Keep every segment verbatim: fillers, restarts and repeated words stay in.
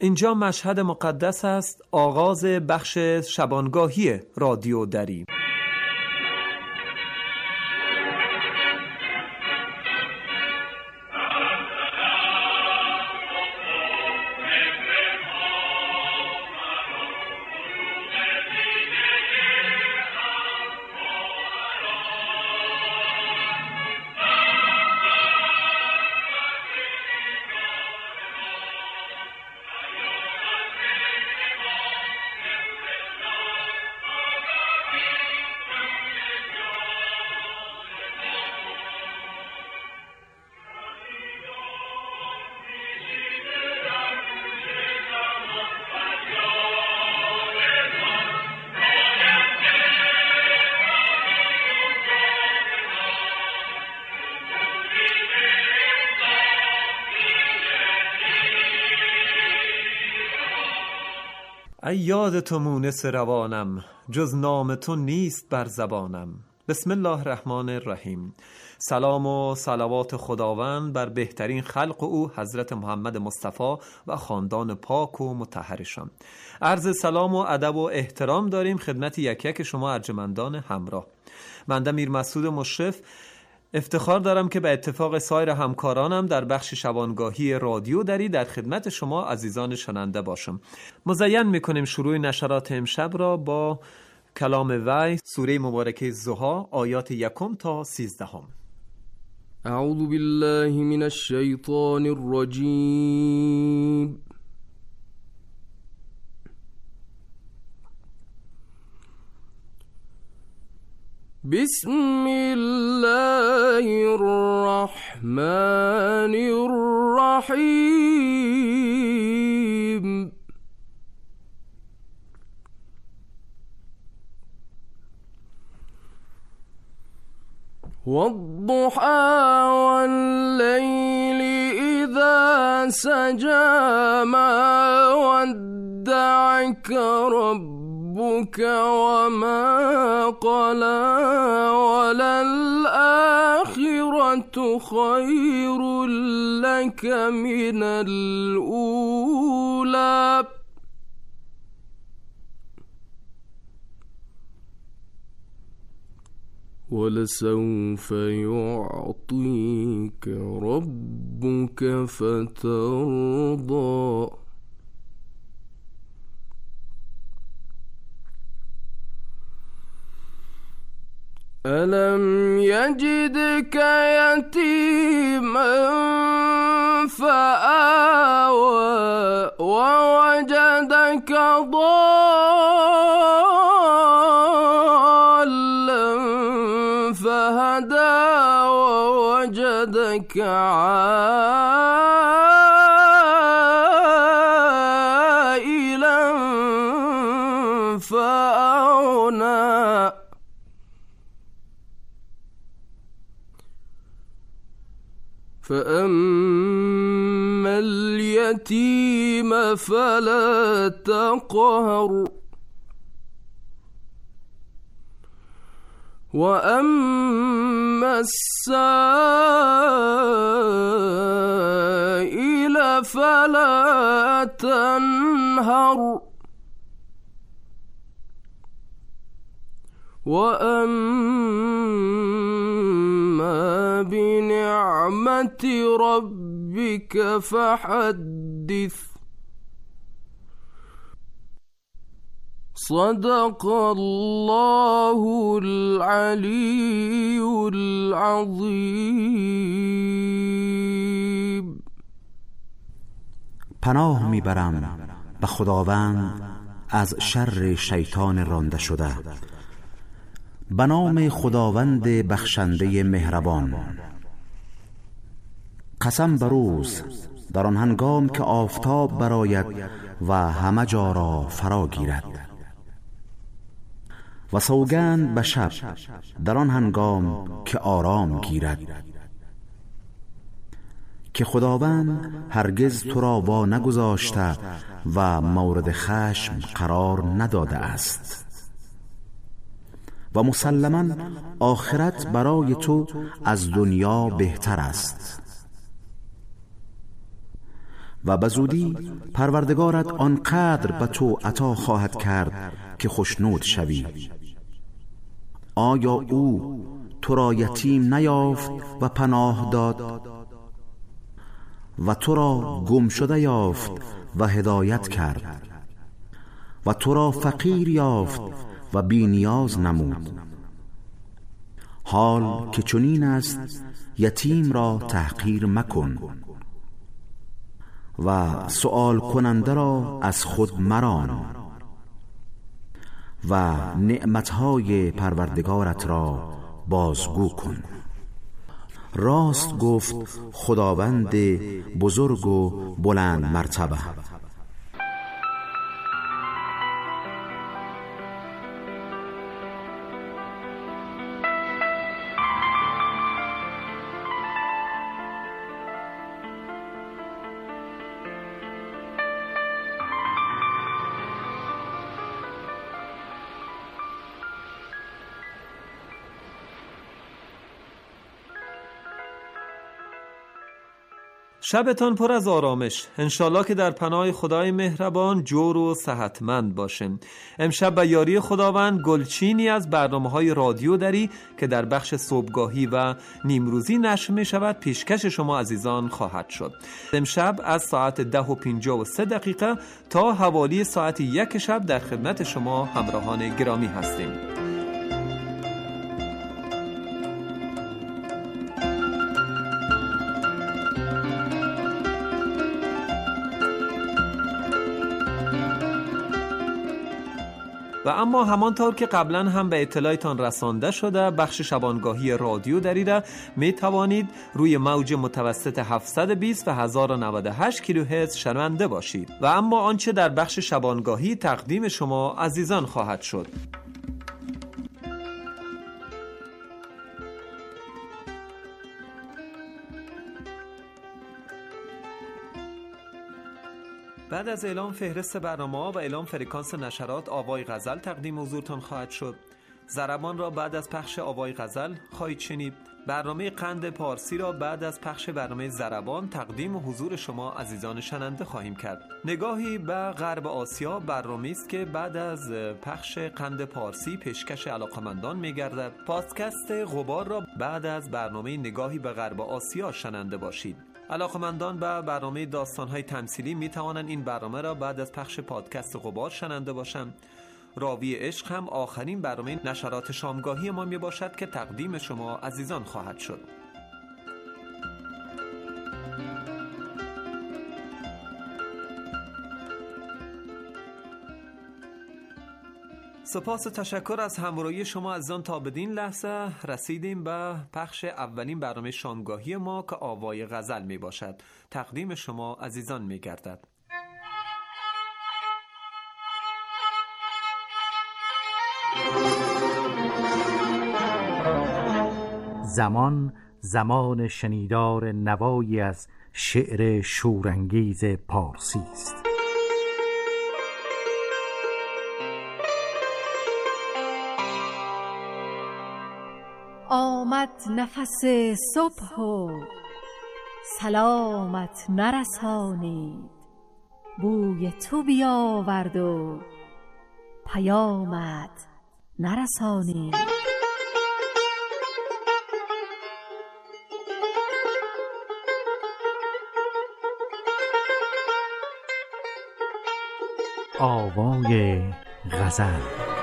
اینجا مشهد مقدس است، آغاز بخش شبانگاهی رادیو دری. ای یاد تو مونس روانم، جز نام تو نیست بر زبانم. بسم الله الرحمن الرحیم. سلام و صلوات خداوند بر بهترین خلق او حضرت محمد مصطفی و خاندان پاک و مطهرشان. عرض سلام و ادب و احترام داریم خدمت یک یک شما ارجمندان همراه. بنده میر مسعود مشرف افتخار دارم که به اتفاق سایر همکارانم در بخش شبانگاهی رادیو دری در خدمت شما عزیزان شنونده باشم. مزین میکنیم شروع نشرات امشب را با کلام وحی، سوره مبارکه ضحی، آیات یکم تا سیزدهم. اعوذ بالله من الشیطان الرجیم. بسم الله الرحمن الرحیم. والضحى والليل إذا سجى ما ودعك ربك وما قلى وللآخرة خير لك من الأولى ولسوف يعطيك ربك فترضى. ألم يجدك يتيما فآوى ووجدك ضالا فهدى ووجدك عائلا فأغنى. فأما اليتيم فلا تقهر وأما السائل فلا تنهر وأما بنعمة ربك فحدث. صدق الله العلي العظيم. پناه میبرم به خداوند از شر شیطان رانده شده. به نام خداوند بخشنده مهربان. قسم بر روز در آن هنگام که آفتاب براید و همه جا را فرا گیرد، و سوگند به شب در آن هنگام که آرام گیرد، که خداوند هرگز تو را وا نگذاشته و مورد خشم قرار نداده است. و مسلماً آخرت برای تو از دنیا بهتر است. و به زودی پروردگارت آنقدر به تو عطا خواهد کرد که خوشنود شوی. آیا او تو را یتیم نیافت و پناه داد و تو را گم شده یافت و هدایت کرد و تو را فقیر یافت و بی نیاز نمود؟ حال که چنین است یتیم را تحقیر مکن و سؤال کننده را از خود مران و نعمتهای پروردگارت را بازگو کن. راست گفت خداوند بزرگ و بلند مرتبه. شبتان پر از آرامش. انشالله که در پناه خدای مهربان جور و صحتمند باشیم. امشب به یاری خداوند گلچینی از برنامه‌های رادیو دری که در بخش صبحگاهی و نیمروزی نشر می شود پیشکش شما عزیزان خواهد شد. امشب از ساعت ده و پنجاه و سه دقیقه تا حوالی ساعت یک شب در خدمت شما همراهان گرامی هستیم. و اما همانطور که قبلا هم به اطلاعتان رسانده شده، بخش شبانگاهی رادیو دری را می توانید روی موج متوسط هفتصد و بیست و هزار و نود و هشت کیلوهرتز شنونده باشید. و اما آنچه در بخش شبانگاهی تقدیم شما عزیزان خواهد شد. بعد از اعلام فهرست برنامه‌ها و اعلام فرکانس نشرات، آوای غزل تقدیم حضورتان خواهد شد. ضربان را بعد از پخش آوای غزل خواهید شنید. برنامه قند پارسی را بعد از پخش برنامه ضربان تقدیم حضور شما عزیزان شنونده خواهیم کرد. نگاهی به غرب آسیا برنامه‌ای است که بعد از پخش قند پارسی پیشکش علاقه‌مندان می‌گردد. پادکست غبار را بعد از برنامه نگاهی به غرب آسیا شنونده باشید. علاقه‌مندان به برنامه داستان‌های تمثیلی می‌توانند این برنامه را بعد از پخش پادکست غبار شنونده باشند. راوی عشق هم آخرین برنامه نشرات شامگاهی ما میباشد که تقدیم شما عزیزان خواهد شد. سپاس و تشکر از همراهی شما عزیزان. تا بدین لحظه رسیدیم به پخش اولین برنامه شامگاهی ما که آوای غزل می باشد. تقدیم شما عزیزان می گردد. زمان زمان شنیدار نوایی از شعر شورانگیز پارسی است. آمد نفس صبح و سلامت نرسانید، بوی تو بیاورد و پیامت نرسانید. آوای غزل.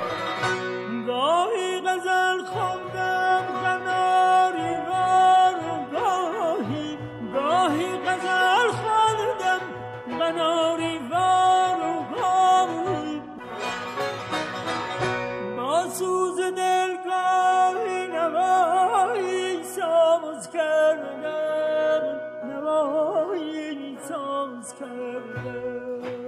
گاهی غزل خواندم قناری وار، گاهی گاهی غزل خواندم قناری وار، گاهی با سوز دل گاهی نوایی ساز کردم، نوایی ساز کردم.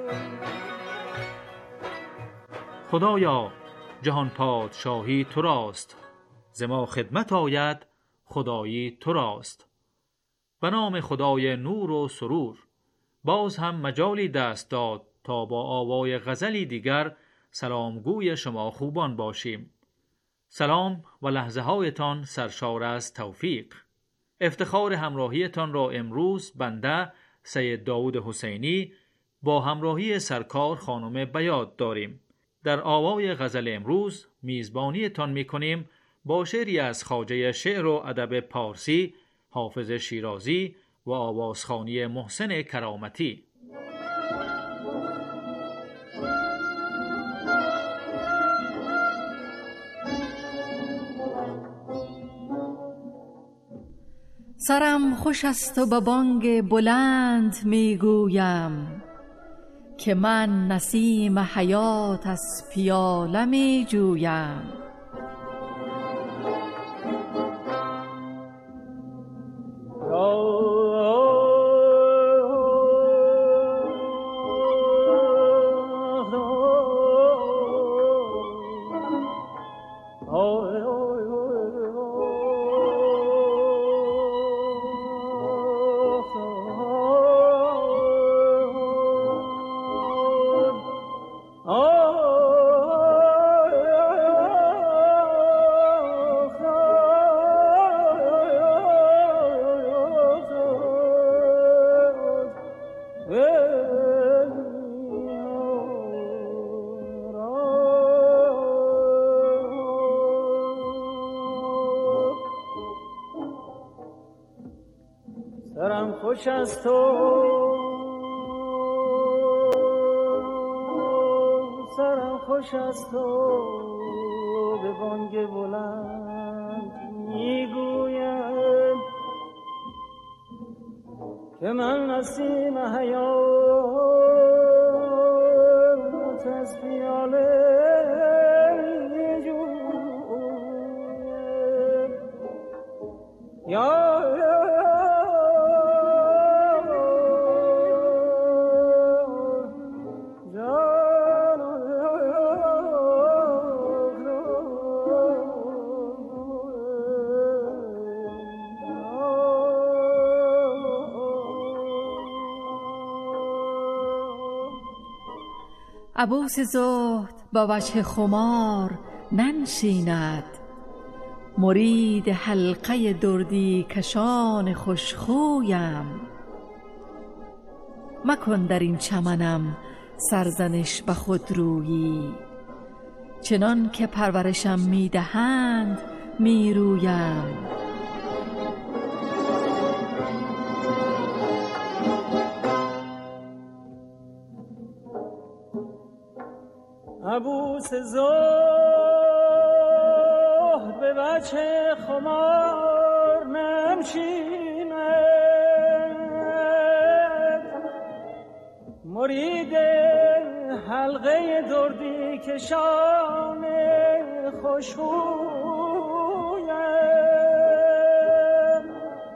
خدایا جهان پادشاهی تو راست، ز ما خدمت آید خدایی تو راست. به نام خدای نور و سرور باز هم مجالی دست داد تا با آوای غزلی دیگر سلامگوی شما خوبان باشیم. سلام و لحظه هایتان سرشار از توفیق. افتخار همراهیتان را امروز بنده سید داود حسینی با همراهی سرکار خانم بیات داریم. در آوای غزل امروز میزبانی تان می کنیم با شعری از خواجه شعر و ادب پارسی حافظ شیرازی و آوازخوانی محسن کرامتی. سرم خوش است و به بانگ بلند میگویم که من نسیم حیات از پیاله می جویم. سرم خوش است و سرم خوش است و به بانگ بلند میگویم که من نسیم حیات از پیاله میجویم. یا عبوس زهد با وجه خمار ننشیند، مرید حلقه دردی کشان خوشخویم. مکن در این چمنم سرزنش به خود رویی، چنان که پرورشم میدهند میرویم. عبوس زهد به وجه خمار ننشیند، مرید حلقه دردی کشان خوشخویم.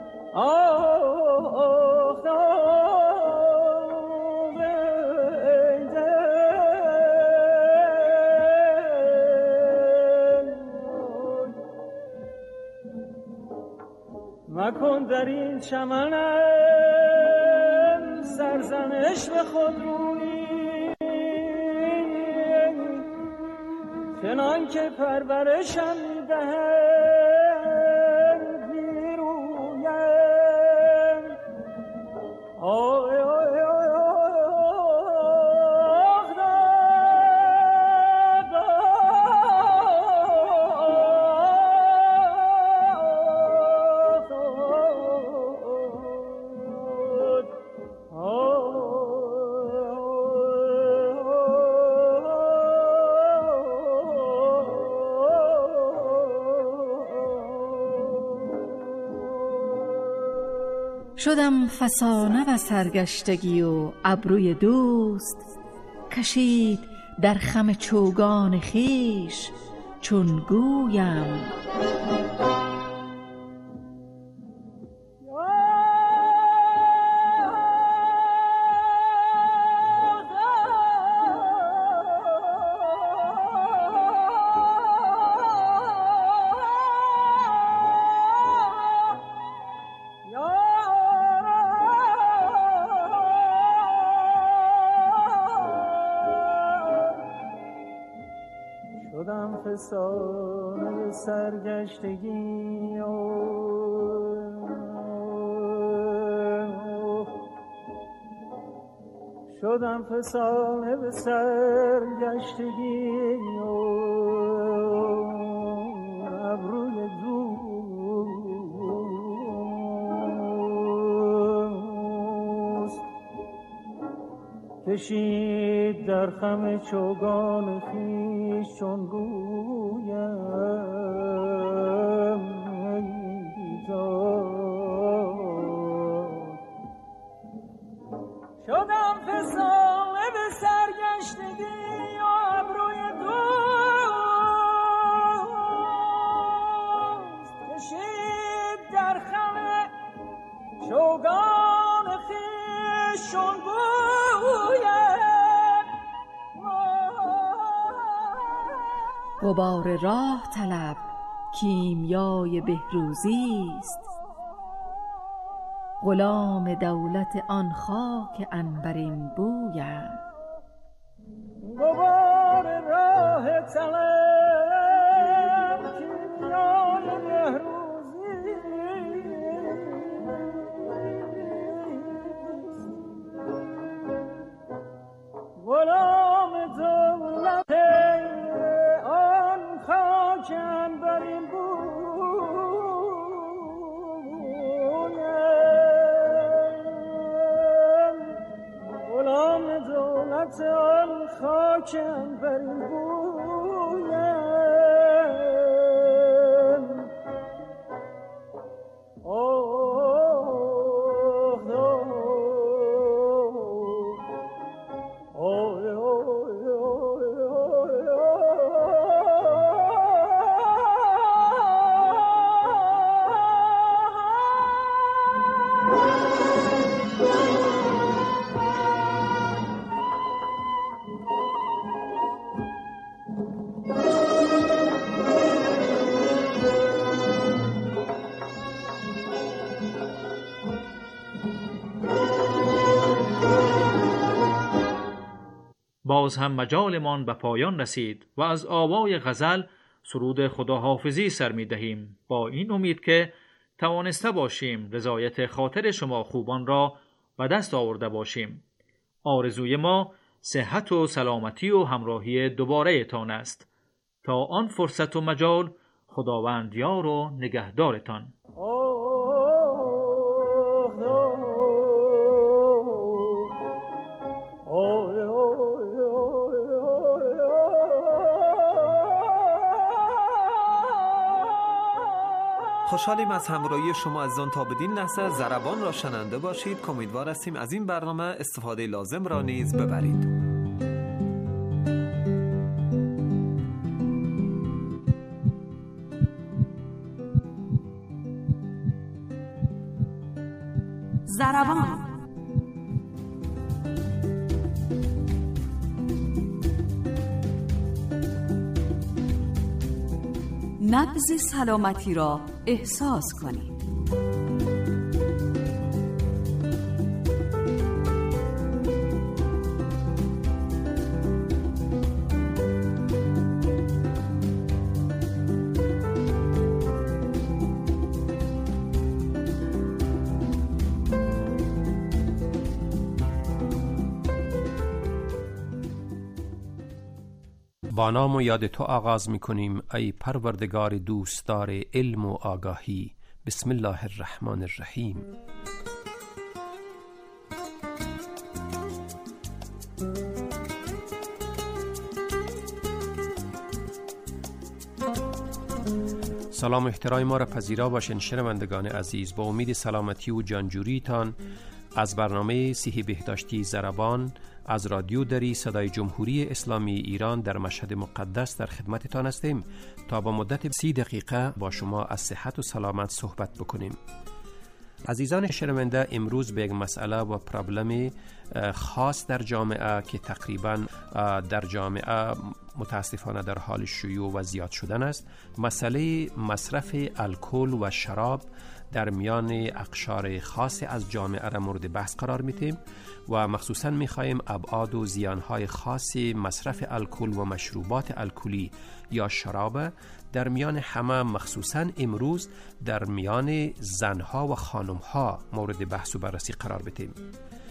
آه مکن در این چمنم سرزنش به خود رویی، چنان که پرورشم میدهد میرویم. آه شدم فسانه و سرگشتگی و ابروی دوست کشید در خم چوگان خیش چون گویم. شدم فسانه سرگشتگی و شدم فسانه به سرگشتگی و ابروی دوست کشید در خم چوگان خویش چون گویم شدم فسانه به سرگشتگی و ابروی دوست کشید در خم چوگان خویش چون گویم غبار راه طلب کیمیای بهروزی است، غلام دولت آن خاک عنبرین بویم. غبار راه طلب کیمیای بهروزی غلام دولت آن خاک عنبرین آن خاکم بر این بویم آه آه باز هم مجالمان به پایان رسید و از آوای غزل سرود خداحافظی سر می دهیم با این امید که توانسته باشیم رضایت خاطر شما خوبان را به دست آورده باشیم. آرزوی ما صحت و سلامتی و همراهی دوباره تان است. تا آن فرصت و مجال خداوند یار و نگهدارتان. خوشحالیم از همراهی شما عزیزان. تا بدین لحظه ضربان را شنونده باشید که امیدوار هستیم از این برنامه استفاده لازم را نیز ببرید. ضربان نبض سلامتی را احساس کنید. با نام و یاد تو آغاز می کنیم ای پروردگار دوستدار علم و آگاهی. بسم الله الرحمن الرحیم. سلام و احترام ما را پذیرا باشین شنوندگان عزیز. با امید سلامتی و جانجوریتان از برنامه صحی بهداشتی ضربان از رادیو دری صدای جمهوری اسلامی ایران در مشهد مقدس در خدمتتان هستیم تا با مدت سی دقیقه با شما از صحت و سلامت صحبت بکنیم. عزیزان شنونده، امروز به یک مسئله و پرابلم خاص در جامعه که تقریبا در جامعه متاسفانه در حال شیوع و زیاد شدن است، مسئله مصرف الکل و شراب در میان اقشار خاص از جامعه را مورد بحث قرار میدیم و مخصوصا میخواهیم ابعاد و زیانهای خاص مصرف الکل و مشروبات الکلی یا شراب در میان همه، مخصوصا امروز در میان زنها و خانمها مورد بحث و بررسی قرار بدیم.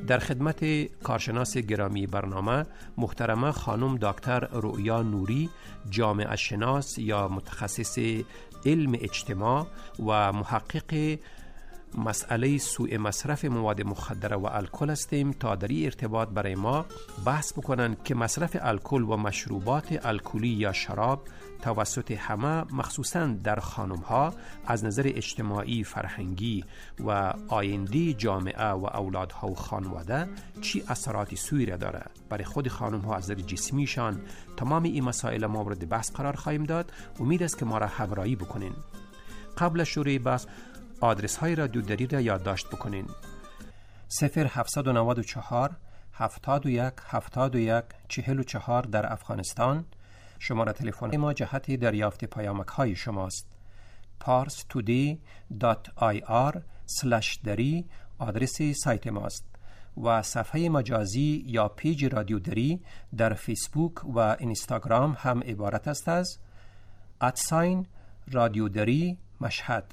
در خدمت کارشناس گرامی برنامه محترمه خانم دکتر رؤیا نوری، جامعه شناس یا متخصص علم اجتماع و محقق مسئله سوء مصرف مواد مخدره و الکل هستیم تا در این ارتباط برای ما بحث بکنن که مصرف الکل و مشروبات الکلی یا شراب توسط همه مخصوصاً در خانم ها از نظر اجتماعی، فرهنگی و آینده جامعه و اولادها و خانواده چی اثرات سوئی را داره برای خود خانم ها از نظر جسمیشان. تمام این مسائل ما مورد بحث قرار خواهیم داد. امید است که ما را همراهی بکنین. قبل از شروع بحث آدرس های رادیو دری را یادداشت بکنین: صفر هفتصد و نود و چهار هفتاد و یک هفتاد و یک چهل و چهار در افغانستان. شماره تلفن ما جهت دریافت پیامک های شماست. پارس تودی دات آی آر سلش دری آدرس سایت ماست و صفحه مجازی یا پیج رادیو دری در فیسبوک و اینستاگرام هم عبارت است از ادساین رادیو دری مشهد.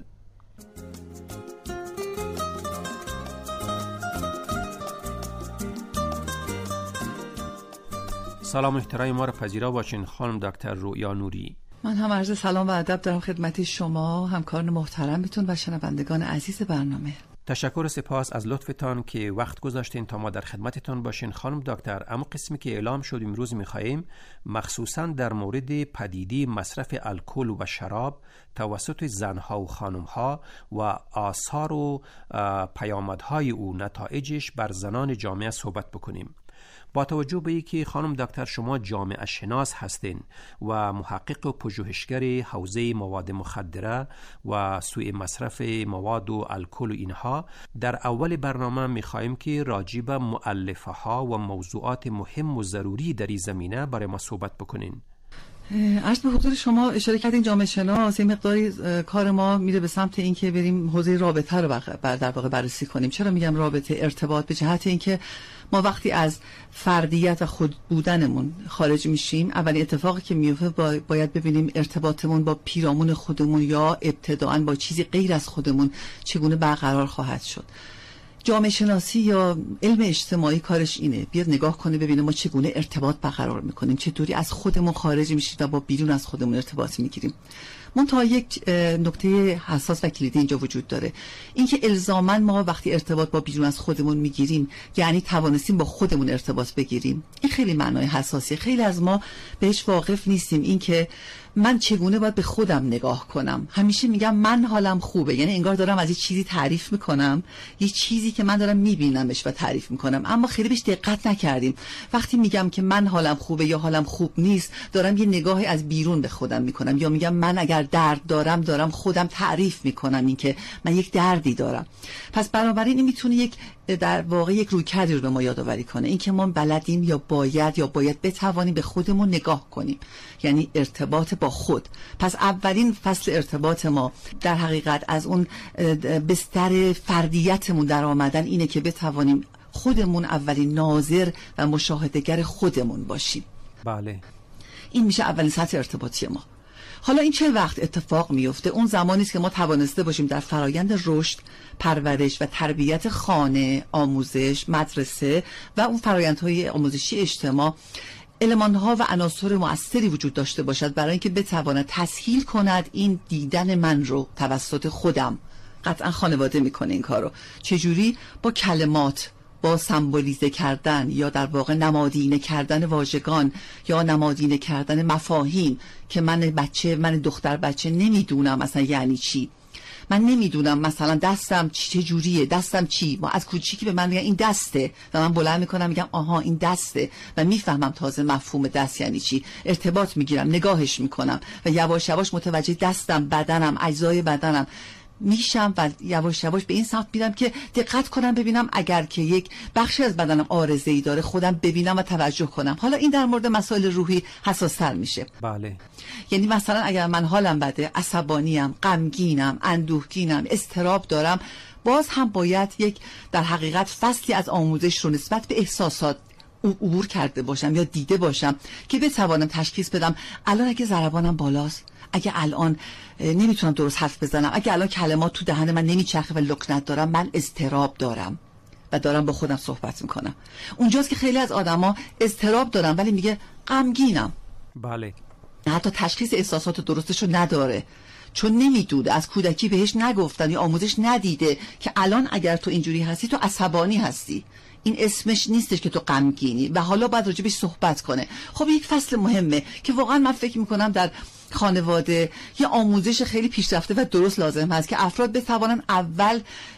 سلام احترام ما را پذیرا باشین خانم دکتر رؤیا نوری. من هم عرض سلام و ادب دارم خدمت شما، همکاران محترمتون و شنوندگان عزیز برنامه. تشکر و سپاس از لطفتان که وقت گذاشتین تا ما در خدمتتان باشین خانم دکتر. اما قسمی که اعلام شد امروز می‌خواهیم مخصوصاً در مورد پدیده مصرف الکل و شراب توسط زنها و خانمها و آثار و پیامدهای او، نتایجش بر زنان جامعه صحبت بکنیم. با توجه به اینکه خانم دکتر شما جامعه شناس هستین و محقق و پژوهشگر حوزه مواد مخدره و سوء مصرف مواد و الکل و اینها، در اول برنامه می‌خوایم که راجع به مؤلفه ها و موضوعات مهم و ضروری در این زمینه برای ما صحبت بکنین. عرض به حضور شما اشاره کردین جامعه شناس، این مقداری کار ما میره به سمت اینکه بریم حوزه رابطه رو در واقع بررسی کنیم. چرا میگم رابطه؟ ارتباط، به جهت اینکه ما وقتی از فردیت و خود بودنمون خارج میشیم، اولین اتفاقی که میفته باید ببینیم ارتباطمون با پیرامون خودمون یا ابتداءً با چیزی غیر از خودمون چگونه برقرار خواهد شد. جامعه شناسی یا علم اجتماعی کارش اینه، بیاد نگاه کنه ببینه ما چگونه ارتباط برقرار میکنیم، چطوری از خودمون خارج میشیم و با بیرون از خودمون ارتباط میگیریم. منتها یک نکته حساس و کلیدی اینجا وجود داره، اینکه الزاما ما وقتی ارتباط با بیرون از خودمون میگیریم یعنی توانستیم با خودمون ارتباط بگیریم. این خیلی معنای حساسی، خیلی از ما بهش واقف نیستیم. اینکه من چگونه باید به خودم نگاه کنم. همیشه میگم من حالم خوبه، یعنی انگار دارم از یه چیزی تعریف میکنم، یه چیزی که من دارم میبینمش و تعریف میکنم، اما خیلی بهش دقت نکردیم. وقتی میگم که من حالم خوبه یا حالم خوب نیست، دارم یه نگاهی از بیرون به خودم میکنم، یا میگم من اگر درد دارم دارم خودم تعریف میکنم اینکه من یک دردی دارم. پس بنابراین این میتونه یک در واقع یک رویکردی رو به ما یادآوری کنه، اینکه ما بلدیم یا باید یا باید بتوانیم به خودمون نگاه کنیم، یعنی ارتباط با خود. پس اولین فصل ارتباط ما در حقیقت از اون بستر فردیتمون در آمدن اینه که بتوانیم خودمون اولین ناظر و مشاهدهگر خودمون باشیم. بله، این میشه اولین سطح ارتباطی ما. حالا این چه وقت اتفاق میفته؟ اون زمانی است که ما توانسته باشیم در فرایند رشد، پرورش و تربیت خانه، آموزش، مدرسه و اون فرایندهای آموزشی اجتماع المان‌ها و عناصر مؤثری وجود داشته باشد برای اینکه بتواند تسهیل کند این دیدن من رو توسط خودم. قطعا خانواده میکنه این کارو. چجوری؟ با کلمات، با سمبولیزه کردن یا در واقع نمادینه کردن واژگان یا نمادینه کردن مفاهیم که من بچه، من دختر بچه نمیدونم اصلا یعنی چی. من نمیدونم مثلا دستم چه جوریه، دستم چی. ما از کوچیکی به من میگن این دسته و من بلند میکنم میگم آها این دسته و میفهمم تازه مفهوم دست یعنی چی. ارتباط میگیرم، نگاهش میکنم و یواش یواش متوجه دستم، بدنم، اجزای بدنم میشم و یواش یواش به این سمت میرم که دقت کنم ببینم اگر که یک بخشی از بدنم عارضه‌ای داره خودم ببینم و توجه کنم. حالا این در مورد مسائل روحی حساس‌تر میشه. بله. یعنی مثلا اگر من حالم بده، عصبانیم، غمگینم، اندوهگینم، اضطراب دارم، باز هم باید یک در حقیقت فصلی از آموزش رو نسبت به احساسات عبور کرده باشم یا دیده باشم که بتوانم تشخیص بدم الان اگه ضربانم بالاست، اگه الان نمیتونم درست حرف بزنم، اگه الان کلمات تو دهن من نمیچرخه و لکنت دارم، من اضطراب دارم. و دارم با خودم صحبت میکنم. اونجاست که خیلی از آدما اضطراب دارن ولی میگه غمگینم. بله. حتی تشخیص احساسات درستشو نداره، چون نمیدونه، از کودکی بهش نگفتن یا آموزش ندیده که الان اگر تو اینجوری هستی تو عصبانی هستی، این اسمش نیستش که تو غمگینی و حالا باید راجبش صحبت کنه. خب یک فصل مهمه که واقعا من فکر میکنم در خانواده یه آموزش خیلی پیشرفته و درست لازم هست که افراد بتوانن اول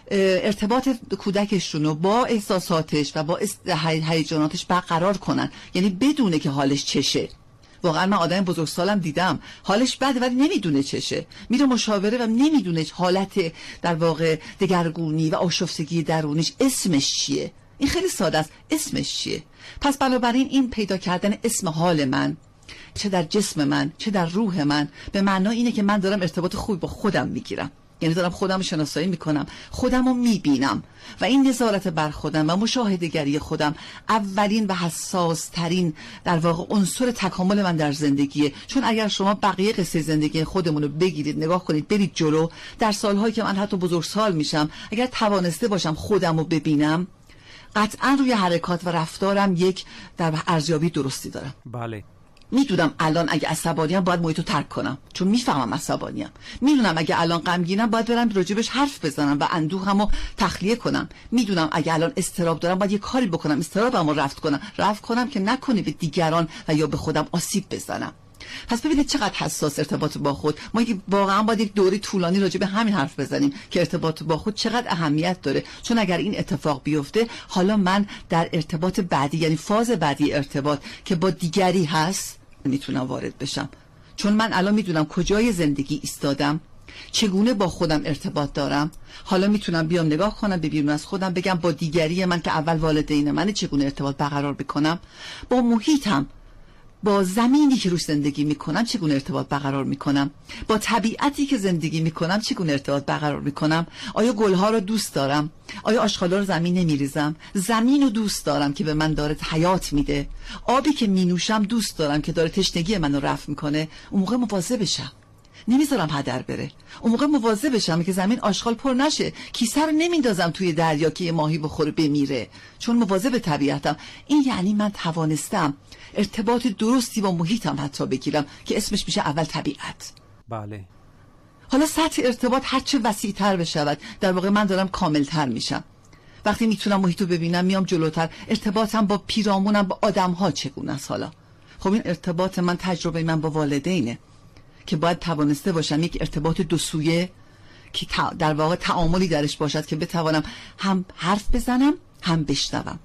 ارتباط کودکشون رو با احساساتش و با هیجاناتش برقرار کنن، یعنی بدونه که حالش چشه. واقعا من آدم بزرگسالم دیدم حالش بده ولی نمیدونه چشه، میره مشاوره و نمیدونه حالت در واقع دگرگونی و آشفتگی درونیش اسمش چیه. این خیلی ساده است، اسمش چیه؟ پس بنابراین این پیدا کردن اسم حال من، چه در جسم من چه در روح من، به معنای اینه که من دارم ارتباط خوبی با خودم میگیرم، یعنی دارم خودم رو شناسایی میکنم، خودم رو میبینم و این نظارت بر خودم و مشاهده‌گری خودم اولین و حساس ترین در واقع عنصر تکامل من در زندگیه. چون اگر شما بقیه قصه زندگی خودمون رو بگیرید نگاه کنید برید جلو، در سالهایی که من حتی بزرگسال میشم اگر توانسته باشم خودم رو ببینم، قطعا روی حرکات و رفتارم یک در ارزیابی درستی دارم. بله. میدونم الان اگه عصبانیم باید محیط رو ترک کنم چون میفهمم عصبانیم. میدونم اگه الان غمگینم باید برم راجبش حرف بزنم و اندوهمو تخلیه کنم. میدونم اگه الان اضطراب دارم باید یه کاری بکنم اضطرابمو رفع کنم رفع کنم که نکنه به دیگران و یا به خودم آسیب بزنم. پس ببینید چقدر حساس ارتباط با خود. ما واقعا باید یک دوره طولانی راجع به همین حرف بزنیم که ارتباط با خود چقدر اهمیت داره، چون اگر این اتفاق بیفته حالا من در ارتباط بعدی، یعنی فاز بعدی ارتباط که با دیگری هست، میتونم وارد بشم. چون من الان میدونم کجای زندگی ایستادم، چگونه با خودم ارتباط دارم، حالا میتونم بیام نگاه کنم به بیرون از خودم بگم با دیگری من که اول والدین منه چگونه ارتباط برقرار بکنم، با محیطم، با زمینی که روش زندگی میکنم چگونه ارتباط برقرار میکنم، با طبیعتی که زندگی میکنم چگونه ارتباط برقرار میکنم. آیا گلها رو دوست دارم؟ آیا آشغالا رو زمین نمیریزم؟ زمین رو دوست دارم که به من داره حیات میده؟ آبی که مینوشم دوست دارم که داره تشنگی منو رفع میکنه؟ اون موقع مواظب بشم، نمیذارم هدر بره. اون موقع مواظب بشم که زمین آشغال پر نشه. کیسه رو نمیندازم توی دریا که یه ماهی بخوره بمیره، چون مواظب طبیعتم. این یعنی من توانستم ارتباط درستی با محیطم حتی بگیرم که اسمش میشه اول طبیعت. بله. حالا سطح ارتباط هرچه وسیع‌تر بشود در واقع من دارم کاملتر میشم. وقتی میتونم محیط رو ببینم میام جلوتر. ارتباطم با پیرامونم با آدم‌ها چگونه است حالا؟ خب این ارتباط من تجربه من با والدینه که باید توانسته باشم یک ارتباط دو سویه که در واقع تعاملی درش باشد که بتوانم هم حرف بزنم هم بشنوم،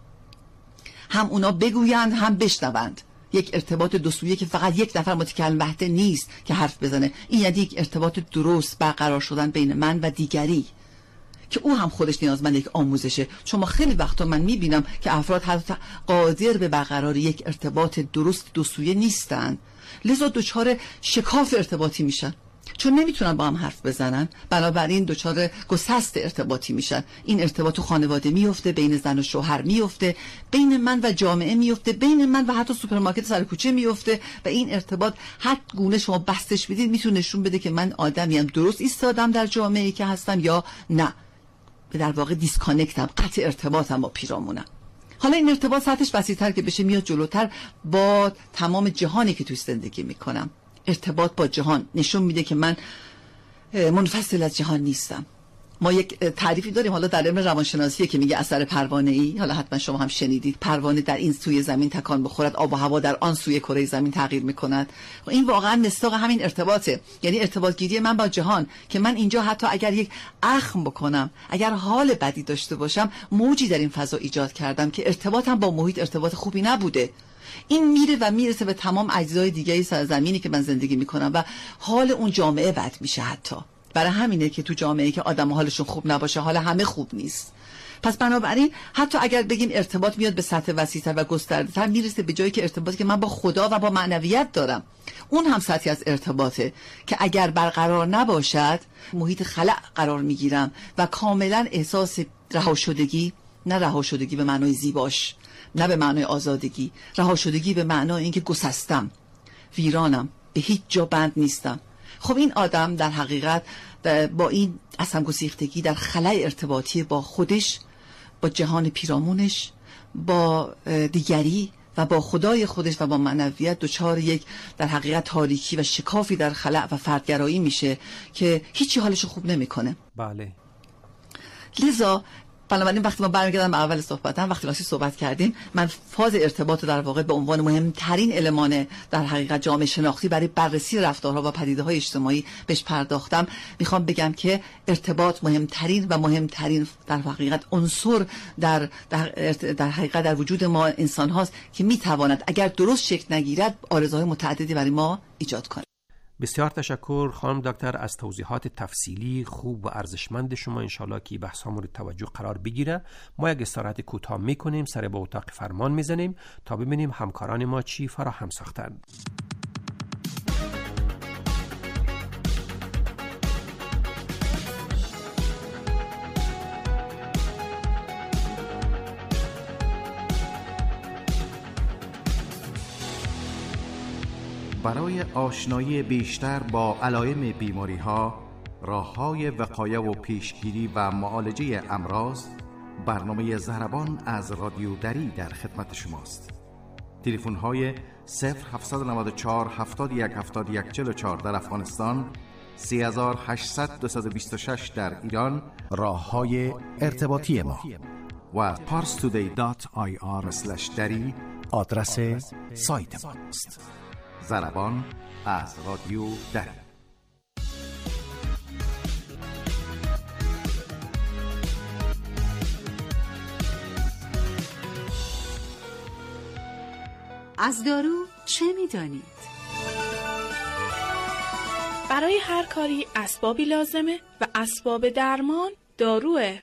هم اونا بگویند هم بشنوند. یک ارتباط دو سویه که فقط یک نفر متکلم وحده نیست که حرف بزنه. این یعنی یک ارتباط درست برقرار شدن بین من و دیگری که او هم خودش نیازمند یک آموزشه. چون ما خیلی وقتا من میبینم که افراد حتی قادر به برقرار یک ارتباط درست دو سویه نیستند، لذا دچار شکاف ارتباطی میشن چون نمیتونن با هم حرف بزنن، بنابراین دچار گسست ارتباطی میشن. این ارتباط تو خانواده میفته، بین زن و شوهر میفته، بین من و جامعه میفته، بین من و حتی سوپرمارکت سر کوچه میفته و این ارتباط هر گونه شما بستش بدید میتونه نشون بده که من آدمیم درست ایستادم در جامعه‌ای که هستم یا نه، به در واقع دیسکانکتم، قطع ارتباطم با پیرامونم. حالا این ارتباط سطحش وسیع‌تر که بشه میاد جلوتر با تمام جهانی که توی زندگی میکنم. ارتباط با جهان نشون میده که من منفصل از جهان نیستم. ما یک تعریفی داریم حالا در علم روانشناسی که میگه اثر پروانه‌ای، حالا حتما شما هم شنیدید، پروانه در این سوی زمین تکان بخورد آب و هوا در آن سوی کره زمین تغییر میکند. این واقعا مصداق همین ارتباطه، یعنی ارتباط گیری من با جهان که من اینجا حتی اگر یک اخم بکنم، اگر حال بدی داشته باشم، موجی در این فضا ایجاد کردم که ارتباطم با محیط ارتباط خوبی نبوده. این میره و میرسه به تمام اجزای دیگه سرزمینی که من زندگی میکنم و حال اون جامعه بد میشه. حتی برای همینه که تو جامعه‌ای که آدم حالشون خوب نباشه حال همه خوب نیست. پس بنابراین حتی اگر بگیم ارتباط میاد به سطح وسیع‌تر و گسترده‌تر، میرسه به جایی که ارتباطی که من با خدا و با معنویت دارم، اون هم سطحی از ارتباطه که اگر برقرار نباشد محیط خلأ قرار میگیرم و کاملا احساس رها شدگی، نه رها شدگی به معنای زیباش، نه به معنای آزادگی، رها شدگی به معنای اینکه گسستم، ویرانم، به هیچ جا بند نیستم. خب این آدم در حقیقت با این از هم گسیختگی در خلأ ارتباطی با خودش با جهان پیرامونش، با دیگری و با خدای خودش و با معنویت دچار یک در حقیقت تاریکی و شکافی در خلأ و فردگرایی میشه که هیچی حالشو خوب نمیکنه. بله. لذا بنابراین وقتی ما برمیگردم اول صحبتم، وقتی واسه صحبت کردیم، من فاز ارتباط در واقع به عنوان مهمترین المان در حقیقت جامعه شناختی برای بررسی رفتارها و پدیده‌های اجتماعی بهش پرداختم. میخوام بگم که ارتباط مهمترین و مهمترین در حقیقت عنصر در در در حقیقت در وجود ما انسان هاست که میتواند اگر درست شکل نگیرد آرزوهای متعددی برای ما ایجاد کنه. بسیار تشکر خانم دکتر از توضیحات تفصیلی خوب و ارزشمند شما. انشالله که بحث ها مورد توجه قرار بگیره. ما یک استراحت کوتاه میکنیم، سر به اتاق فرمان میزنیم تا ببینیم همکاران ما چی فراهم ساختند. برای آشنایی بیشتر با علائم بیماری‌ها، راه‌های وقایه و پیشگیری و معالجه امراض، برنامه زهربان از رادیو دری در خدمت شماست. تلفن‌های صفر هفت نه چهار هفتاد و یک هفتاد و یک چهل و چهار در افغانستان، سه هشت صفر دو دو شش در ایران، راه‌های ارتباطی ما و پارس تودی دات آی آر اسلش دری آدرس سایت ما است. زربان از رادیو دری. از دارو چه می‌دانید؟ برای هر کاری اسبابی لازمه و اسباب درمان داروه.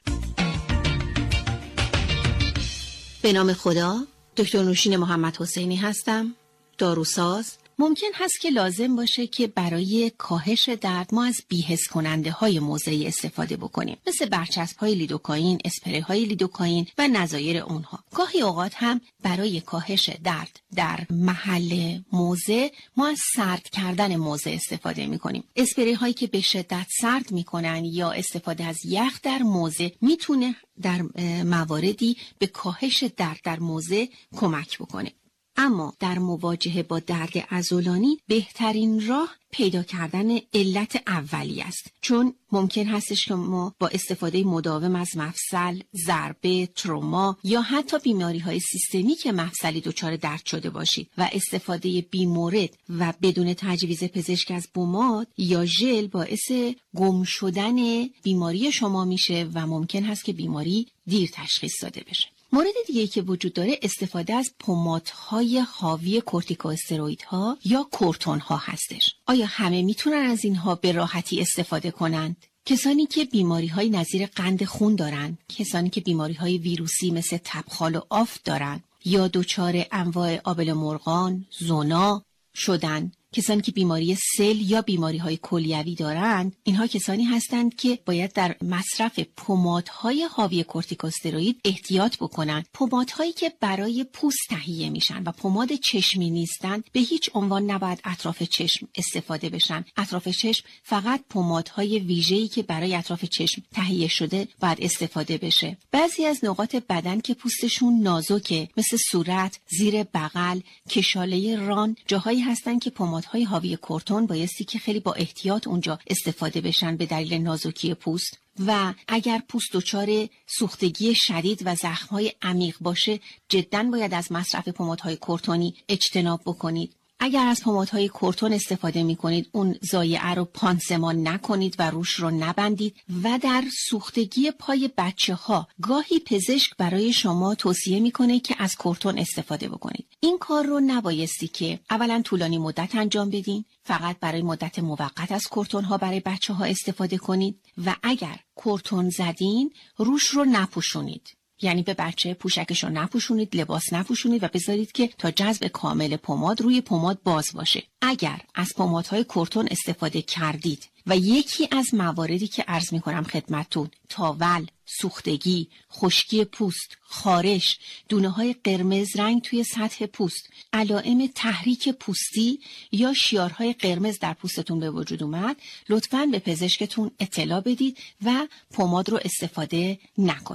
به نام خدا، دکتر نوشین محمد حسینی هستم، داروساز. ممکن هست که لازم باشه که برای کاهش درد ما از بی‌حس کننده های موضعی استفاده بکنیم، مثل برچسب های لیدوکائین، اسپری های لیدوکائین و نظایر اونها. گاهی اوقات هم برای کاهش درد در محل موضع ما از سرد کردن موضع استفاده میکنیم. اسپری هایی که به شدت سرد میکنن یا استفاده از یخ در موضع میتونه در مواردی به کاهش درد در موضع کمک بکنه. اما در مواجهه با درد عضلانی بهترین راه پیدا کردن علت اولیه است، چون ممکن هستش که ما با استفاده مداوم از مفصل، ضربه، تروما یا حتی بیماری های سیستمیک مفصلی دچار درد شده باشید و استفاده بیمورد و بدون تجویز پزشک از پماد یا ژل باعث گم شدن بیماری شما میشه و ممکن هست که بیماری دیر تشخیص داده بشه. مورد دیگه که وجود داره استفاده از پمادهای حاوی کورتیکواستروئیدها یا کورتون‌ها هستش. آیا همه میتونن از اینها به راحتی استفاده کنند؟ کسانی که بیماری‌های نظیر قند خون دارن، کسانی که بیماری‌های ویروسی مثل تبخال و آفت دارن یا دچار انواع آبله مرغان، زونا شدن، کسانی که بیماری سل یا بیماری‌های کلیوی دارند، اینها کسانی هستند که باید در مصرف پمادهای حاوی کورتیکوستروئید احتیاط بکنند. پمادهایی که برای پوست تهیه میشن و پماد چشمی نیستند به هیچ عنوان نباید اطراف چشم استفاده بشن. اطراف چشم فقط پمادهای ویژه‌ای که برای اطراف چشم تهیه شده باید استفاده بشه. بعضی از نقاط بدن که پوستشون نازکه، مثل صورت، زیر بغل، کشاله ران، جاهایی هستن که پماد های حاوی کورتون بایستی که خیلی با احتیاط اونجا استفاده بشن به دلیل نازکی پوست. و اگر پوست دچار سوختگی شدید و زخم‌های عمیق باشه، جداً باید از مصرف پمادهای کورتونی اجتناب بکنید. اگر از پمادهای کورتون استفاده می کنید، اون ضایعه رو پانسمان نکنید و روش رو نبندید. و در سوختگی پای بچه ها گاهی پزشک برای شما توصیه می کنه که از کورتون استفاده بکنید. این کار رو نبایستی که اولا طولانی مدت انجام بدین، فقط برای مدت موقت از کورتون ها برای بچه ها استفاده کنید و اگر کورتون زدین روش رو نپوشونید. یعنی به بچه پوشکش رو نپوشونید، لباس نپوشونید و بذارید که تا جذب کامل پماد روی پماد باز باشه. اگر از پمادهای کورتون استفاده کردید و یکی از مواردی که عرض می‌کنم خدمتتون، تاول، سوختگی، خشکی پوست، خارش، دونه‌های قرمز رنگ توی سطح پوست، علائم تحریک پوستی یا شیارهای قرمز در پوستتون به وجود اومد، لطفاً به پزشکتون اطلاع بدید و پماد رو استفاده نکنید.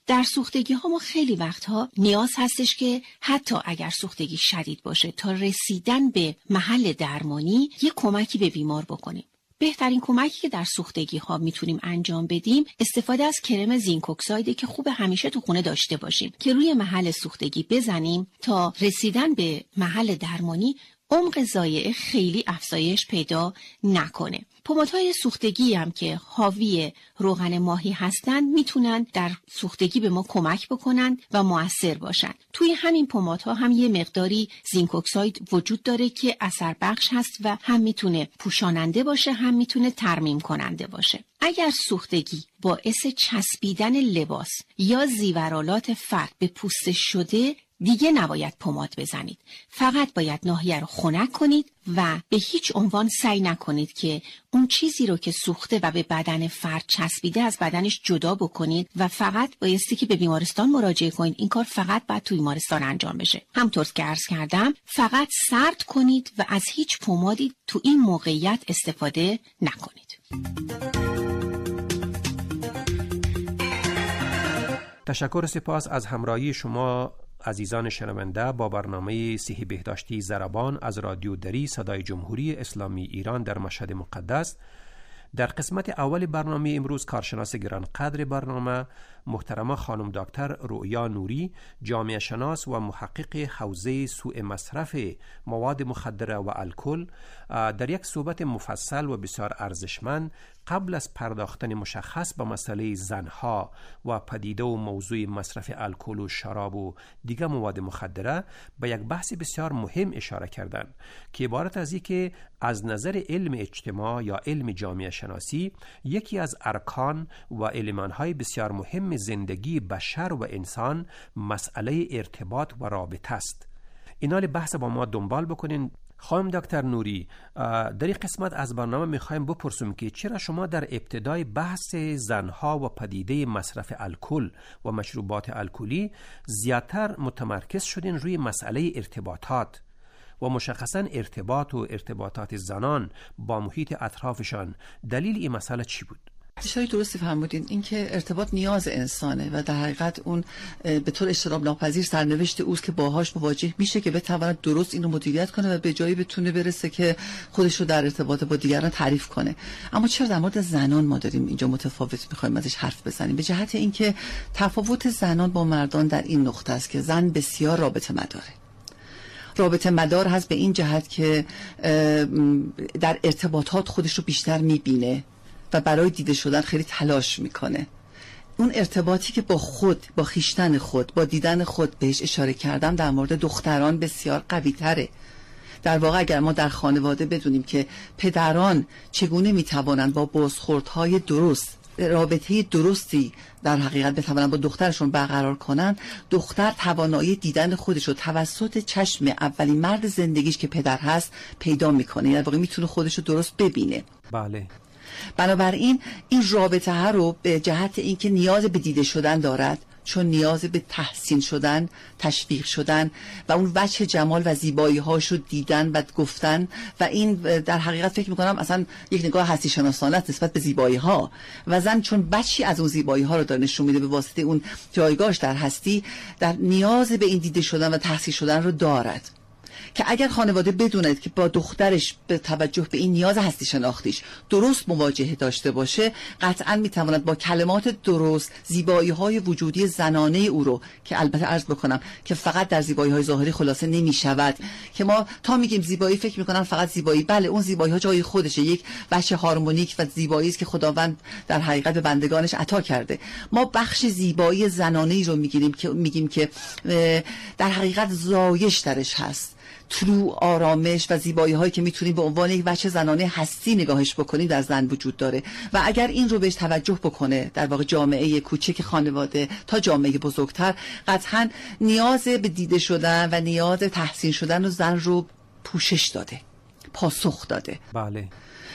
در سوختگی ها ما خیلی وقتها نیاز هستش که حتی اگر سوختگی شدید باشه تا رسیدن به محل درمانی یه کمکی به بیمار بکنیم. بهترین کمکی که در سوختگی ها میتونیم انجام بدیم استفاده از کرم زینک اکساید که خوب همیشه تو خونه داشته باشیم که روی محل سوختگی بزنیم تا رسیدن به محل درمانی عمق ضایعه خیلی افزایش پیدا نکنه. پمادهای سوختگی هم که حاوی روغن ماهی هستند میتونن در سوختگی به ما کمک بکنن و مؤثر باشن. توی همین پمادها هم یه مقداری زینک اکساید وجود داره که اثر بخش هست و هم میتونه پوشاننده باشه هم میتونه ترمیم کننده باشه. اگر سوختگی باعث چسبیدن لباس یا زیورالات فرد به پوست شده دیگه نباید پماد بزنید. فقط باید ناحیه رو خنک کنید و به هیچ عنوان سعی نکنید که اون چیزی رو که سوخته و به بدن فرد چسبیده از بدنش جدا بکنید و فقط بایستی که به بیمارستان مراجعه کنید. این کار فقط باید توی بیمارستان انجام بشه. همطور که عرض کردم فقط سرد کنید و از هیچ پمادی تو این موقعیت استفاده نکنید. تشکر سپاس از همراهی شما عزیزان شنونده با برنامه صحی بهداشتی ضربان از رادیو دری صدای جمهوری اسلامی ایران در مشهد مقدس. در قسمت اول برنامه امروز کارشناس گرانقدر برنامه محترمه خانم دکتر رؤیا نوری، جامعه شناس و محقق حوزه سوء مصرف مواد مخدره و الکل، در یک صحبت مفصل و بسیار ارزشمند قبل از پرداختن مشخص به مسئله زنها و پدیده و موضوع مصرف الکل و شراب و دیگر مواد مخدره به یک بحث بسیار مهم اشاره کردند که عبارت از این که از نظر علم اجتماع یا علم جامعه شناسی یکی از ارکان و المانهای بسیار مهم زندگی بشر و انسان مسئله ارتباط و رابطه است. اینا بحث با ما دنبال بکنین. خانم دکتر نوری، در این قسمت از برنامه میخوایم بپرسیم که چرا شما در ابتدای بحث زنها و پدیده مصرف الکل و مشروبات الکلی زیادتر متمرکز شدین روی مسئله ارتباطات و مشخصا ارتباط و ارتباطات زنان با محیط اطرافشان. دلیل این مسئله چی بود؟ اشاره درستی فرمودین. این که ارتباط نیاز انسانه و در حقیقت اون به طور اجتناب ناپذیر سرنوشت اوست که باهاش مواجه میشه که بتواند درست اینو مدیریت کنه و به جایی بتونه برسه که خودش رو در ارتباط با دیگران تعریف کنه. اما چرا در مورد زنان ما داریم اینجا متفاوت میخوایم ازش حرف بزنیم؟ به جهت اینکه تفاوت زنان با مردان در این نقطه است که زن بسیار رابطه مداره. رابطه مدار هست به این جهت که در ارتباطات خودش رو بیشتر میبینه و برای دیده شدن خیلی تلاش میکنه. اون ارتباطی که با خود، با خیشتن خود، با دیدن خود بهش اشاره کردم در مورد دختران بسیار قوی تره. در واقع اگر ما در خانواده بدونیم که پدران چگونه میتوانند با بازخوردهای درست رابطه درستی در حقیقت بتوانند با دخترشون برقرار کنن، دختر توانایی دیدن خودش رو توسط چشم اولین مرد زندگیش که پدر هست پیدا میکنه. یعنی واقعا میتونه خودش رو درست ببینه. بله. بنابراین این رابطه ها رو به جهت اینکه نیاز به دیده شدن دارد، چون نیاز به تحسین شدن، تشویق شدن و اون وجه جمال و زیبایی هاشو دیدن و گفتن و این در حقیقت فکر میکنم اصلا یک نگاه هستی شناسانه است نسبت به زیبایی ها و زن چون بخشی از اون زیبایی ها رو داره نشون میده به واسطه اون جایگاهش در هستی، در نیاز به این دیده شدن و تحسین شدن رو دارد. که اگر خانواده بدوند که با دخترش به توجه به این نیاز هستی شناختیش درست مواجهه داشته باشه، قطعا میتواند با کلمات درست زیبایی های وجودی زنانه او رو که البته عرض بکنم که فقط در زیبایی های ظاهری خلاصه نمی شود که ما تا میگیم زیبایی فکر میکنن فقط زیبایی. بله، اون زیبایی ها جای خودشه، یک بخش هارمونیک و زیبایی است که خداوند در حقیقت به بندگانش عطا کرده. ما بخش زیبایی زنانه ای رو میگیریم که میگیم که در حقیقت زایش درش هست، طلوع، آرامش و زیبایی هایی که میتونیم به عنوان یک بچه زنانه هستی نگاهش بکنیم در زن وجود داره و اگر این رو بهش توجه بکنه در واقع جامعه کوچک خانواده تا جامعه بزرگتر، قطعا نیاز به دیده شدن و نیاز تحسین شدن رو زن رو پوشش داده، پاسخ داده. بله.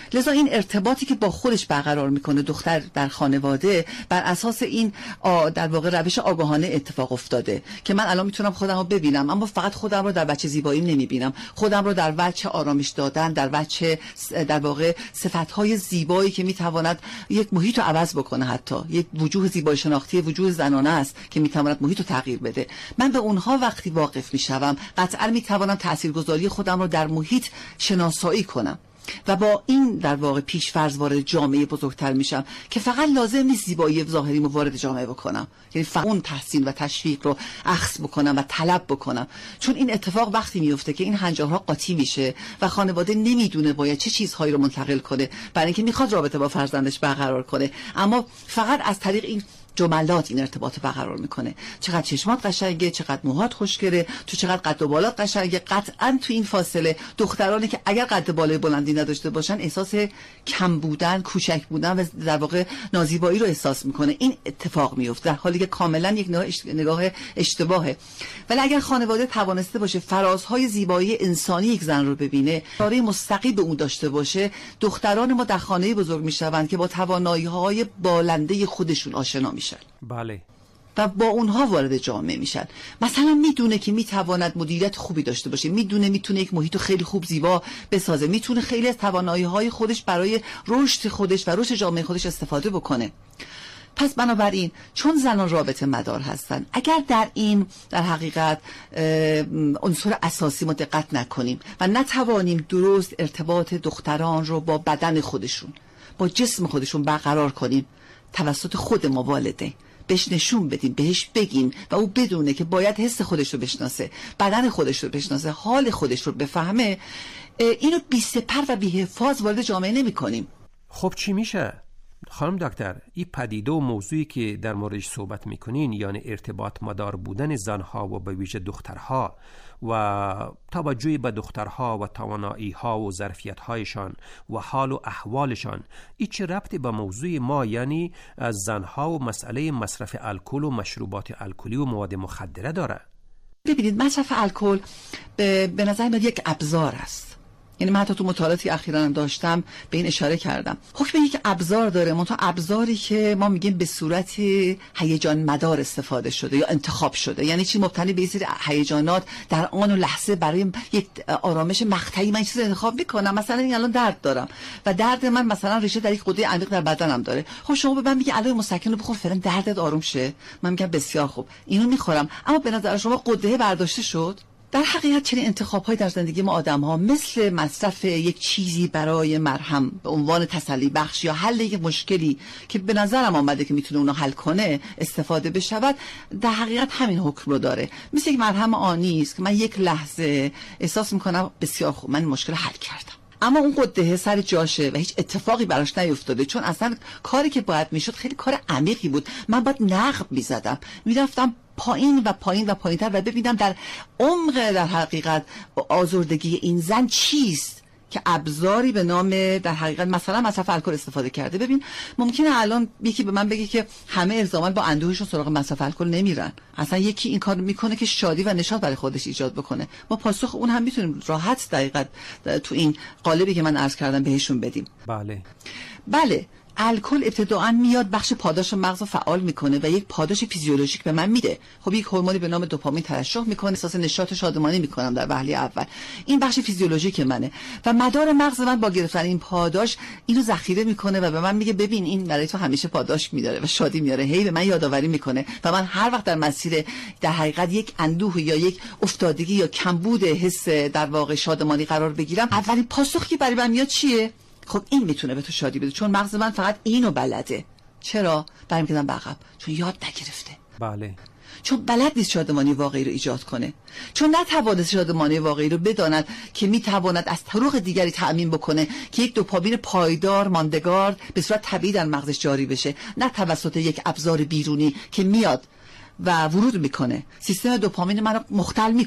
لذا این ارتباطی که با خودش برقرار میکنه دختر در خانواده، بر اساس این در واقع روش آگاهانه اتفاق افتاده که من الان میتونم خودم رو ببینم، اما فقط خودم رو در وجه زیباییم نمیبینم، خودم رو در وجه آرامش دادن، در وجه در واقع صفتهای زیبایی که میتواند یک محیط رو عوض بکنه، حتی یک وجوه زیبایی شناختی وجوه زنانه است که میتواند محیط رو تغییر بده. من به اونها وقتی واقف میشم قطعا میتوانم تاثیرگذاری خودم رو در محیط شناسایی کنم و با این در واقع پیش فرض وارد جامعه بزرگتر میشم که فقط لازم نیست زیبایی ظاهری رو وارد جامعه بکنم، یعنی فقط اون تحسین و تشویق رو اخذ بکنم و طلب بکنم. چون این اتفاق وقتی میفته که این هنجارها قاطی میشه و خانواده نمیدونه باید چه چیزهایی رو منتقل کنه، برای اینکه میخواد رابطه با فرزندش برقرار کنه، اما فقط از طریق این جملات این ارتباط برقرار میکنه. چقدر چشمات قشنگه، چقدر موهات خوشگله، تو چقدر قد و بالات قشنگه. قطعا تو این فاصله دخترانی که اگر قد بالای بلندی نداشته باشن احساس کم بودن، کوچک بودن و در واقع نازیبایی رو احساس میکنه. این اتفاق میفته در حالی که کاملا یک نگاه اشتباهه. ولی اگر خانواده توانسته باشه فرازهای زیبایی انسانی یک زن رو ببینه، کاری مستقیم به اون داشته باشه، دختران ما در خانه بزرگ میشوند که با توانایی‌های بالنده خودشون آشنا میشن. بله. و با اونها وارد جامعه میشن. مثلا میدونه که میتواند مدیریت خوبی داشته باشه، میدونه میتونه یک محیط خیلی خوب زیبا بسازه، میتونه خیلی از توانایی‌های خودش برای رشد خودش و رشد جامعه خودش استفاده بکنه. پس بنابراین چون زنان رابطه مدار هستن، اگر در این در حقیقت عنصر اساسی ما دقت نکنیم و نتوانیم درست ارتباط دختران رو با بدن خودشون، با جسم خودشون برقرار کنیم توسط خود ما والدین، بهش نشون بدیم، بهش بگیم و او بدونه که باید حس خودش رو بشناسه، بدن خودش رو بشناسه، حال خودش رو بفهمه، اینو بی سپر و بی حفاظ وارد جامعه نمی کنیم. خب چی میشه؟ خانم دکتر، این پدیده و موضوعی که در موردش صحبت میکنین، یعنی ارتباط مدار بودن زنها و به ویژه دخترها و توجه به دخترها و توانایی‌ها و ظرفیت‌هایشان و حال و احوالشان، این چه ربطی به موضوع ما، یعنی از زنها و مسئله مصرف الکل و مشروبات الکلی و مواد مخدره داره؟ ببینید، مصرف الکل به, به نظر من یک ابزار است. یعنی من حتی تو مطالعاتی اخیراً هم داشتم به این اشاره کردم. حکم یک ابزار داره، منتها ابزاری که ما میگیم به صورت هیجان مدار استفاده شده یا انتخاب شده. یعنی چی؟ مبتنی به سری هیجانات در آن و لحظه برای یک آرامش مقطعی من چیز انتخاب میکنم. مثلا این الان درد دارم و درد من مثلا ریشه در یک غده عمیق در بدنم داره. خب شما به من میگی علاوه مسکن رو بخور فعلا دردت آروم شه. من میگم بسیار خوب، اینو میخورم. اما به نظر شما غده برداشته شد؟ در حقیقت چنین انتخاب‌های در زندگی ما آدم‌ها مثل مصرف یک چیزی برای مرهم به عنوان تسلی بخش یا حل یک مشکلی که به نظرم آمده که میتونه اونو حل کنه استفاده بشود، در حقیقت همین حکم رو داره. مثل یک مرهم آنی است که من یک لحظه احساس میکنم بسیار خوب من این مشکل حل کردم، اما اون قده سر جاشه و هیچ اتفاقی براش نیفتاده، چون اصلا کاری که باید میشد خیلی کار عمیقی بود. من باید نقب میزدم، میرفتم پایین و پایین و پایینتر و ببینم در عمق در حقیقت آزردگی این زن چیست که ابزاری به نام در حقیقت مثلا مصرف الکل استفاده کرده. ببین، ممکنه الان یکی به من بگه که همه الزاما با اندوهشون سراغ مصرف الکل نمیرن، اصلا یکی این کار میکنه که شادی و نشاط برای خودش ایجاد بکنه. ما پاسخ اون هم میتونیم راحت دقیقاً تو این قالبی که من عرض کردم بهشون بدیم. بله بله، الکل ابتداعاً میاد بخش پاداش مغز رو فعال میکنه و یک پاداش فیزیولوژیک به من میده. خب یک هورمونی به نام دوپامین ترشح میکنه، احساس نشاط و شادمانی میکنم در وهله اول. این بخش فیزیولوژیک منه و مدار مغز من با گرفتن این پاداش اینو ذخیره میکنه و به من میگه ببین این برای تو همیشه پاداش میداره و شادی میاره، هی به من یادآوری میکنه و من هر وقت در مسیر در حقیقت یک اندوه یا یک افتادگی یا کمبود حس در واقع شادمانی قرار بگیرم، اولین پاسخی که برای من میاد چیه؟ خب این میتونه به تو شادی بده، چون مغز من فقط اینو بلده. چرا؟ برمیگردم به عقب، چون یاد نگرفته. بله، چون بلد نیست شادمانی واقعی رو ایجاد کنه، چون نتوانست شادمانی واقعی رو بداند که میتواند از طرق دیگری تأمین بکنه که یک دوپامین پایدار ماندگار به صورت طبیعی در مغزش جاری بشه، نه توسط یک ابزار بیرونی که میاد و ورود میکنه، سیستم دوپامین منو مختل میکنه.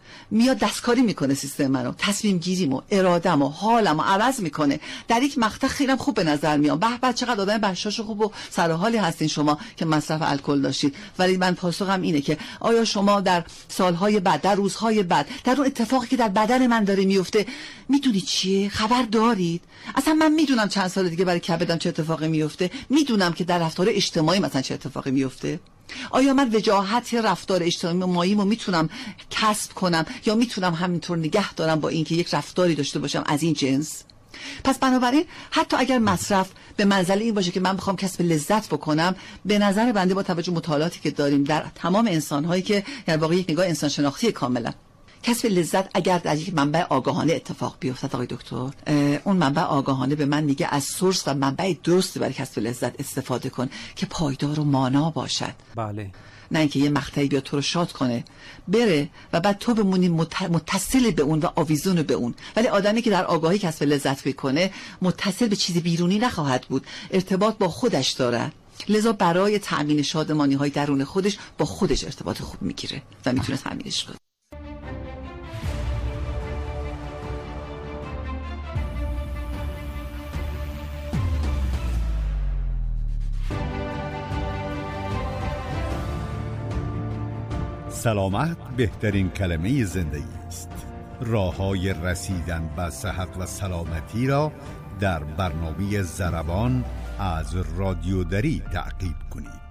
میاد دستکاری میکنه سیستم منو، تصمیم گیریمو، ارادهمو، حالمو عوض میکنه. در یک مقطع خیلی خوب به نظر میام، به به چقدر آدم بشاش خوب و سر حالی هستین شما که مصرف الکل داشتید. ولی من پاسخم اینه که آیا شما در سالهای بعد، در روزهای بعد، در اون اتفاقی که در بدن من داره میفته میدونید چیه؟ خبر دارید؟ اصلا من میدونم چند سال دیگه برای کبدم چه اتفاقی میفته، میدونم که در رفتار اجتماعی مثلا چه اتفاقی میفته. آیا من وجاهت رفتار اجتماعیمو میتونم کسب کنم یا میتونم همینطور نگه دارم با اینکه یک رفتاری داشته باشم از این جنس؟ پس بنابراین حتی اگر مصرف به منزله این باشه که من بخوام کسب لذت بکنم، به نظر بنده با توجه مطالعاتی که داریم در تمام انسان‌هایی که در واقع یک نگاه انسان شناختی کاملا، کسب لذت اگر در یک منبع آگاهانه اتفاق بیفتد آقای دکتر، اون منبع آگاهانه به من میگه از سورس و منبع درست برای کسب لذت استفاده کن که پایدار و مانا باشد. بله. نه اینکه یه مقطعی بیاد تو رو شاد کنه بره و بعد تو بمونی متصل به اون و آویزون به اون. ولی آدمی که در آگاهی کسب لذت میکنه متصل به چیز بیرونی نخواهد بود، ارتباط با خودش داره، لذا برای تأمین شادمانی های درون خودش با خودش ارتباط خوب میگیره و میتونه تأمینش کنه. سلامت بهترین کلمه زندگی است. راه‌های رسیدن به صحت و سلامتی را در برنامه ضربان از رادیو دری تعقیب کنید.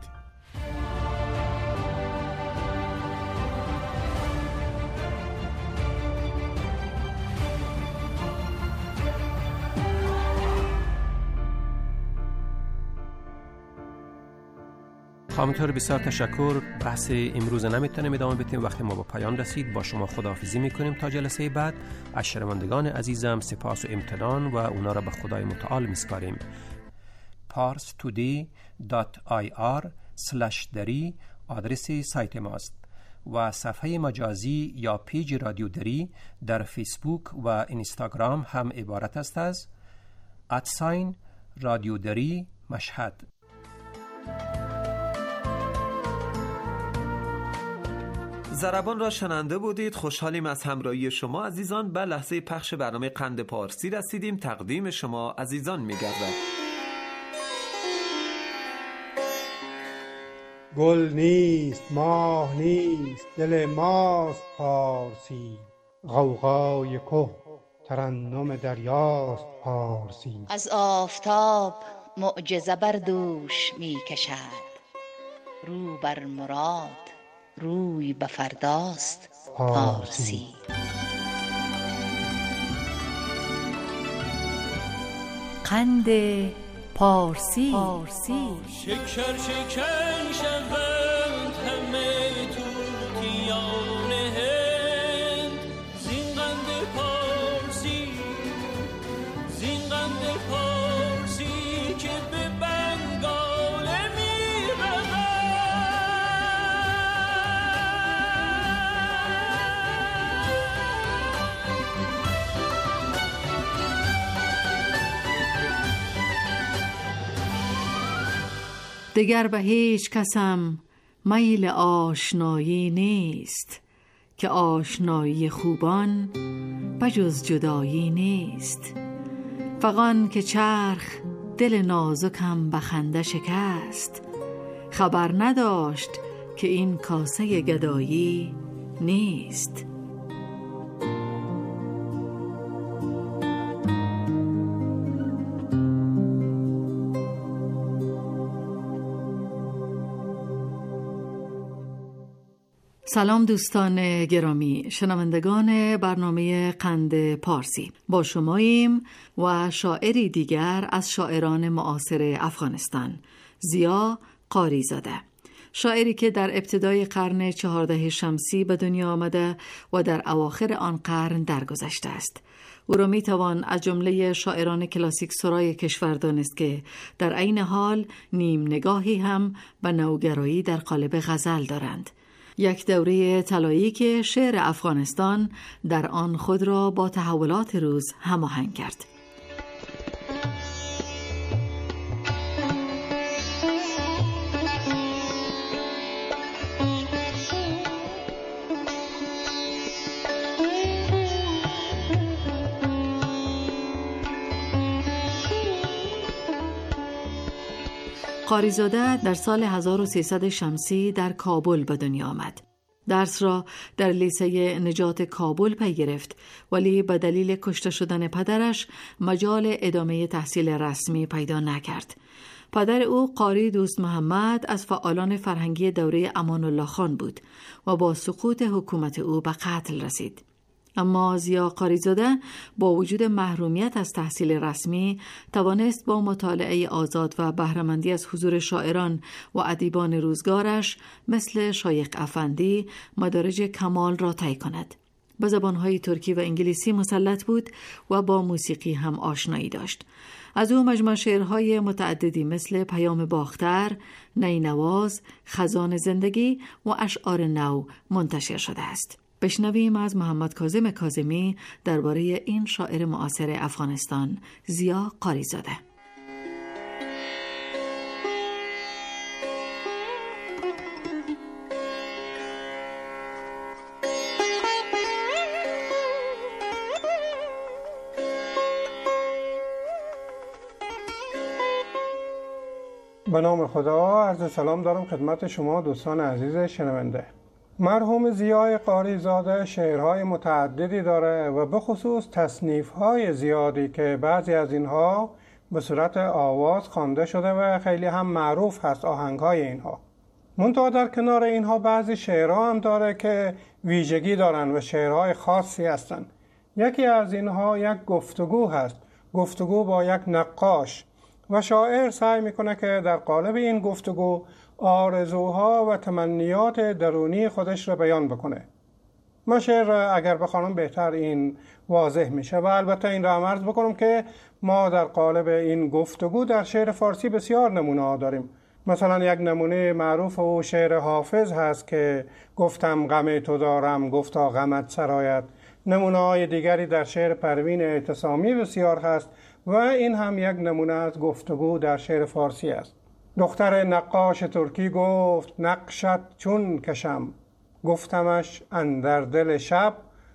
همینطور بسیار تشکر. بحث امروز نمیتونیم ادامه بدیم، وقتی ما با پایان رسید. با شما خداحافظی میکنیم تا جلسه بعد. از شنوندگان عزیزم سپاس و امتنان و اونا را به خدای متعال میسپاریم. پارس تودی دات آی آر اسلش دری آدرس سایت ماست و صفحه مجازی یا پیج رادیو دری در فیسبوک و اینستاگرام هم عبارت است از ادساین رادیو دری مشهد. ضربان را شنونده بودید. خوشحالیم از همراهی شما عزیزان. به لحظه پخش برنامه قند پارسی رسیدیم. تقدیم شما عزیزان می‌گردد. گل نیست، ماه نیست، دل ماست پارسی. غوغای که ترنم دریاست پارسی. از آفتاب معجزه بر دوش می‌کشد، رو بر مراد روی به فرداست پارسی. قند پارسی. پارسی. شکر شکر شوند همه توتیان هند، زین قند پارسی، زین قند پارسی که به بنگال میرود. دگر به هیچ کسم میل آشنایی نیست، که آشنایی خوبان بجز جدایی نیست. فغان که چرخ دل نازکم به خنده شکست، خبر نداشت که این کاسه گدایی نیست. سلام دوستان گرامی، شنوندگان برنامه قند پارسی. با شماییم و شاعری دیگر از شاعران معاصر افغانستان، ضیا قاریزاده. شاعری که در ابتدای قرن چهارده شمسی به دنیا آمده و در اواخر آن قرن درگذشته است. او را می توان از جمله شاعران کلاسیک سرای کشور دانست که در عین حال نیم نگاهی هم به نوگرایی در قالب غزل دارند. یک دوره طلایی که شعر افغانستان در آن خود را با تحولات روز هماهنگ کرد. قاریزاده در سال هزار و سیصد شمسی در کابل به دنیا آمد. درس را در لیسه نجات کابل پی گرفت، ولی به دلیل کشته شدن پدرش مجال ادامه تحصیل رسمی پیدا نکرد. پدر او قاری دوست محمد از فعالان فرهنگی دوره امان الله خان بود و با سقوط حکومت او به قتل رسید. اما ضیا قاریزاده با وجود محرومیت از تحصیل رسمی توانست با مطالعه آزاد و بهره‌مندی از حضور شاعران و ادیبان روزگارش مثل شایخ افندی مدارج کمال را طی کند. به زبانهای ترکی و انگلیسی مسلط بود و با موسیقی هم آشنایی داشت. از او مجموعه شعرهای متعددی مثل پیام باختر، نینواز، خزان زندگی و اشعار نو منتشر شده است. بشنویم از محمد کاظم کاظمی درباره این شاعر معاصر افغانستان، ضیا قاریزاده. به نام خدا، عرض سلام دارم خدمت شما دوستان عزیز شنونده. مرحوم ضیا قاریزاده شعرهای متعددی داره و به خصوص تصنیف‌های زیادی که بعضی از اینها به صورت آواز خوانده شده و خیلی هم معروف هست آهنگ‌های اینها. منتها در کنار اینها بعضی شعرها هم داره که ویژگی دارن و شعرهای خاصی هستن. یکی از اینها یک گفتگو هست، گفتگو با یک نقاش، و شاعر سعی میکنه که در قالب این گفتگو آرزوها و تمنیات درونی خودش را بیان بکنه. من شعر اگر بخوانم بهتر این واضح میشه و البته این را عرض بکنم که ما در قالب این گفتگو در شعر فارسی بسیار نمونه ها داریم. مثلا یک نمونه معروف و شعر حافظ هست که گفتم غم تو دارم گفتا غمت سرایت. نمونه های دیگری در شعر پروین اعتصامی بسیار هست و این هم یک نمونه از گفتگو در شعر فارسی است. دختر نقاش ترکی گفت نقشت چون کشم، گفتمش اندر دل شب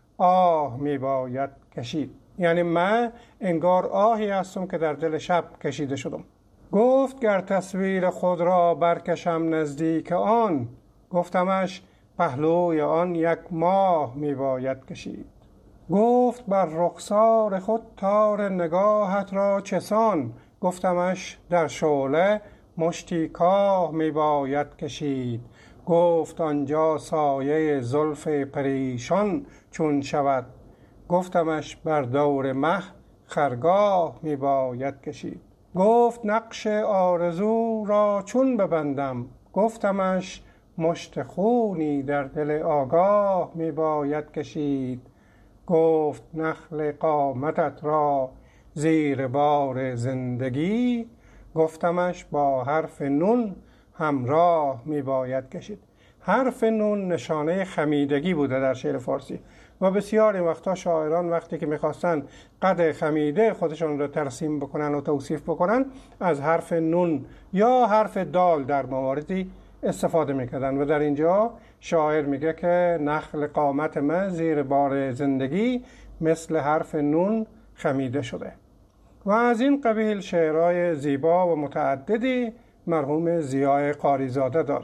آه می باید کشید. یعنی من انگار آهی هستم که در دل شب کشیده شدم. گفت گر تصویر خود را برکشم نزدیک آن، گفتمش پهلوی آن یک ماه می باید کشید. گفت بر رخسار خود تار نگاهت را چسان، گفتمش در شعله مشتی کاه می باید کشید. گفت آنجا سایه زلف پریشان چون شود، گفتمش بر دور مه خرگاه می باید کشید. گفت نقش آرزو را چون ببندم، گفتمش مشت خونی در دل آگاه می باید کشید. گفت نخل قامتت را زیر بار زندگی، گفتمش با حرف نون همراه می باید کشید. حرف نون نشانه خمیدگی بوده در شعر فارسی و بسیاری وقتا شاعران وقتی که میخواستن قد خمیده خودشان رو ترسیم بکنن و توصیف بکنن از حرف نون یا حرف دال در مواردی استفاده میکردن و در اینجا شاعر میگه که نخل قامت من زیر بار زندگی مثل حرف نون خمیده شده. و از این قبیل شعرهای زیبا و متعددی مرحوم ضیا قاریزاده داره.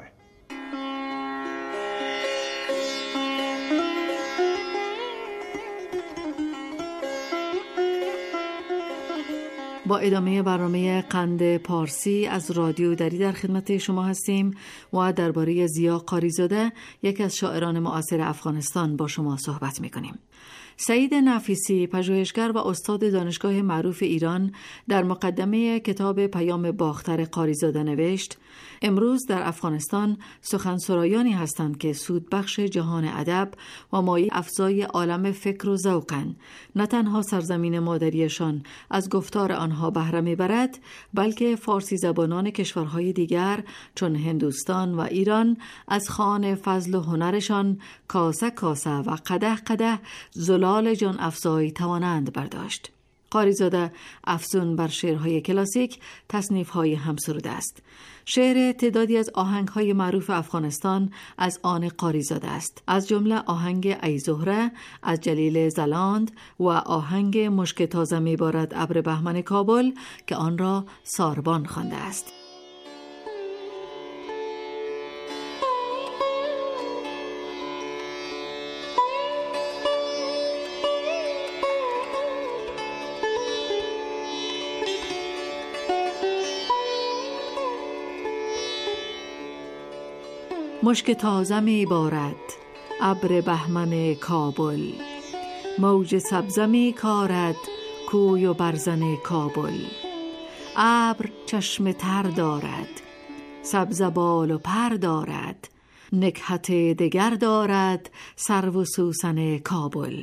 با ادامه برنامه قند پارسی از رادیو دری در خدمت شما هستیم و درباره ضیا قاریزاده یکی از شاعران معاصر افغانستان با شما صحبت می‌کنیم. سعید نفیسی پژوهشگر و استاد دانشگاه معروف ایران در مقدمه کتاب پیام باختر قاریزاده نوشت: امروز در افغانستان سخنسرایانی هستند که سودبخش جهان ادب و مایه افزای عالم فکر و ذوقند. نه تنها سرزمین مادریشان از گفتار آنها بهره میبرد، بلکه فارسی زبانان کشورهای دیگر چون هندوستان و ایران از خوان فضل و هنرشان کاسه کاسه و قدح قدح زلال جان افزای توانند برداشت. قاریزاده افزون بر شعرهای کلاسیک تصنیف‌های هم سروده است. شعر تعدادی از آهنگ‌های معروف افغانستان از آن قاریزاده است، از جمله آهنگ ای زهره از جلیل زلاند و آهنگ مشک تازه می‌بارد ابر بهمن کابل که آن را ساربان خوانده است. مشک تازه می بارد ابر بهمن کابل، موج سبزه می کارد کوی و برزن کابل. ابر چشم تر دارد سبزه بال و پر دارد، نکهت دگر دارد سرو و سوسن کابل.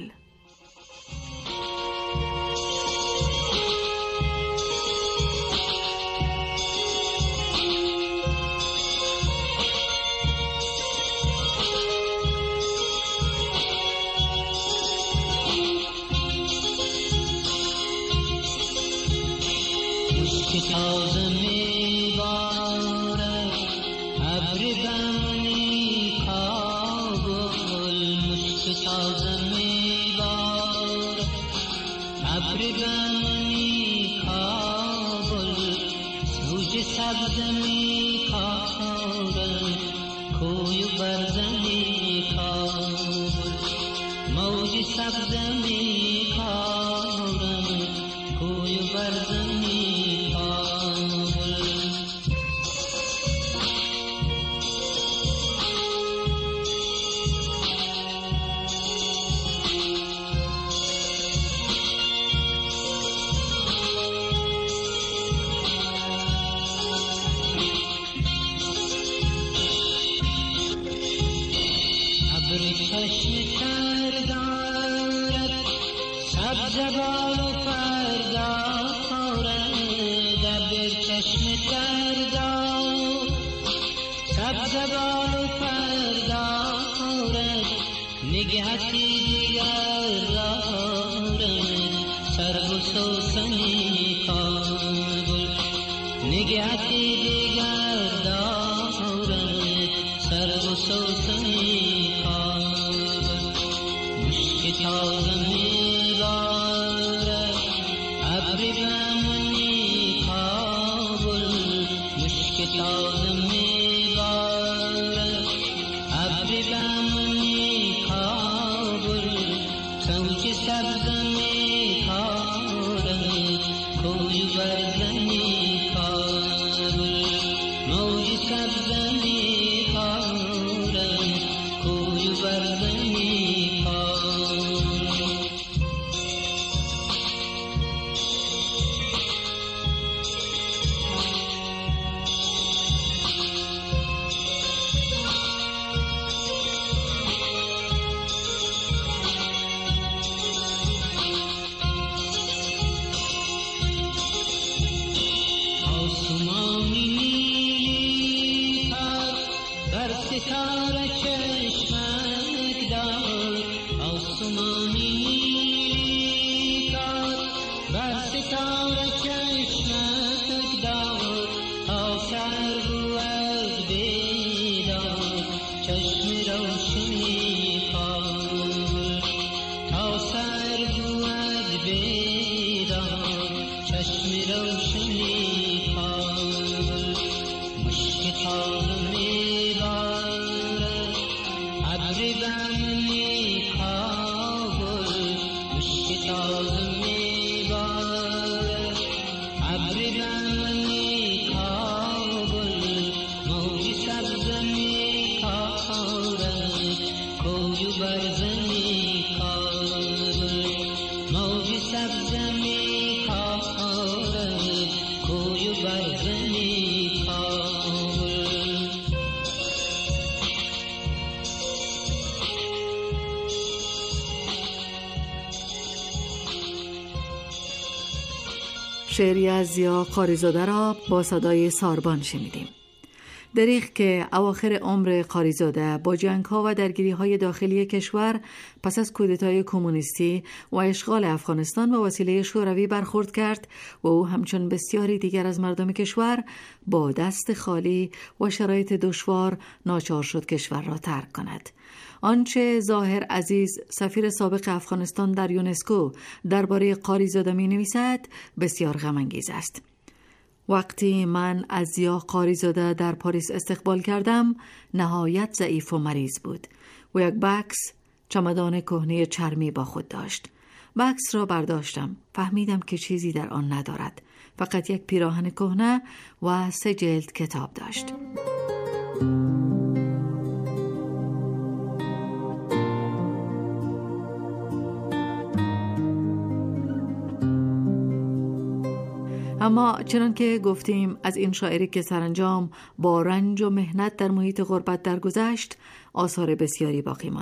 تازه می بارد ابر بهمن کابل، مشک تازه می بارد ابر بهمن کابل، موج سبز می کارد کوی و برزن کابل، موج سبز می کارد کوی و برزن نگهتی دیگر دارد سرو و سوسن کابل، نگهتی دیگر دارد سرو و سوسن کابل. مشک تازه می بارد ابر بهمن کابل، مشک تازه می بارد ابر بهمن کابل، موج سبز می کارد کوی و برزن کابل، موج سبز می کارد کوی و برزن کابل. شعری از ضیا قاریزاده را با صدای ساربان شنیدیم. دریغ که اواخر عمر قاریزاده با جنگ‌ها و درگیری‌های داخلی کشور پس از کودتای کمونیستی و اشغال افغانستان با وسیله شوروی برخورد کرد و او همچون بسیاری دیگر از مردم کشور با دست خالی و شرایط دشوار ناچار شد کشور را ترک کند. آنچه ظاهر عزیز سفیر سابق افغانستان در یونسکو درباره قاریزاده می‌نویسد بسیار غم‌انگیز است. وقتی من از ضیا قاریزاده در پاریس استقبال کردم نهایت ضعیف و مریض بود و یک بکس چمدان کهنه چرمی با خود داشت. بکس را برداشتم، فهمیدم که چیزی در آن ندارد، فقط یک پیراهن کهنه و سه جلد کتاب داشت. اما چنان که گفتیم از این شاعری که سرانجام با رنج و مهنت در محیط غربت درگذشت آثار بسیاری باقی ماند.